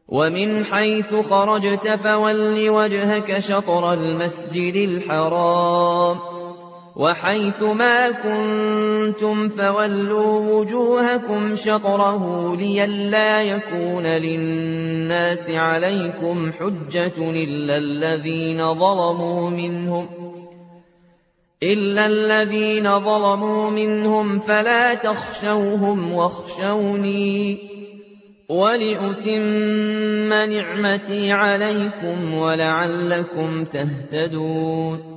ومن حيث خرجت فول وجهك شطر المسجد الحرام وحيث ما كنتم فولوا وجوهكم شطره لئلا يكون للناس عليكم حجة إلا الذين ظلموا منهم فلا تخشوهم واخشوني ولأتم نعمتي عليكم ولعلكم تهتدون